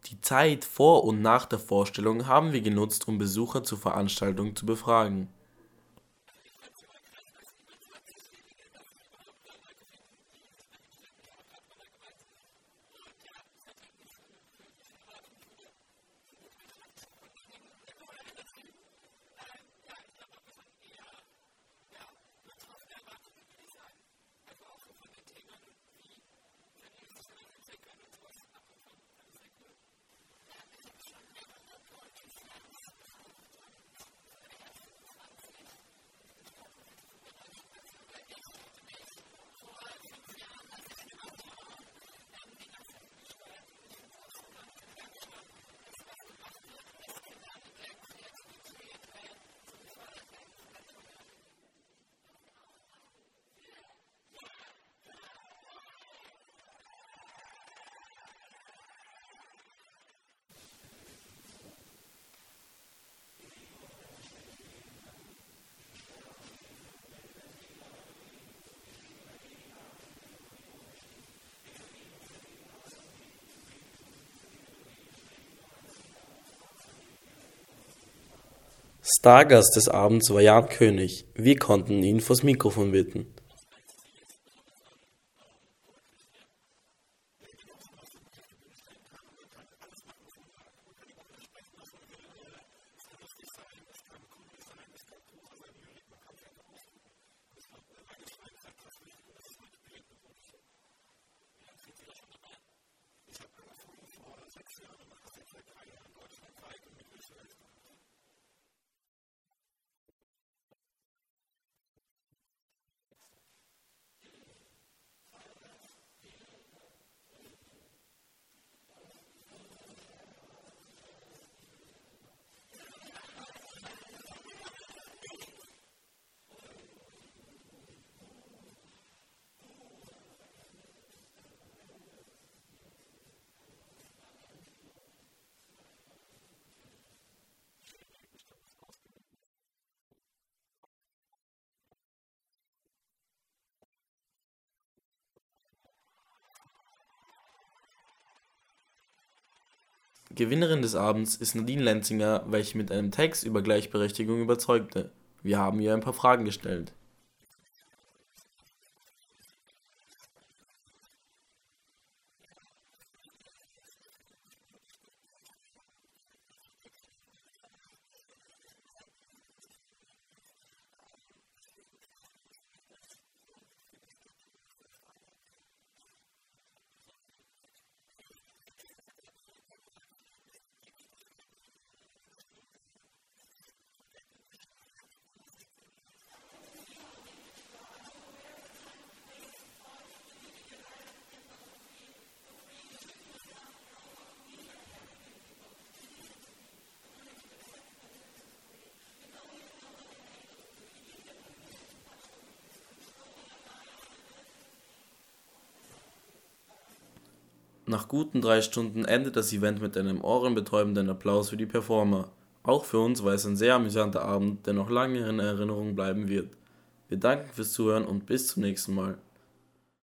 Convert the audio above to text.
Die Zeit vor und nach der Vorstellung haben wir genutzt, um Besucher zur Veranstaltung zu befragen. Stargast des Abends war Jan König. Wir konnten ihn vors Mikrofon bitten. Gewinnerin des Abends ist Nadine Lenzinger, welche mit einem Text über Gleichberechtigung überzeugte. Wir haben ihr ein paar Fragen gestellt. Nach guten 3 Stunden endet das Event mit einem ohrenbetäubenden Applaus für die Performer. Auch für uns war es ein sehr amüsanter Abend, der noch lange in Erinnerung bleiben wird. Wir danken fürs Zuhören und bis zum nächsten Mal.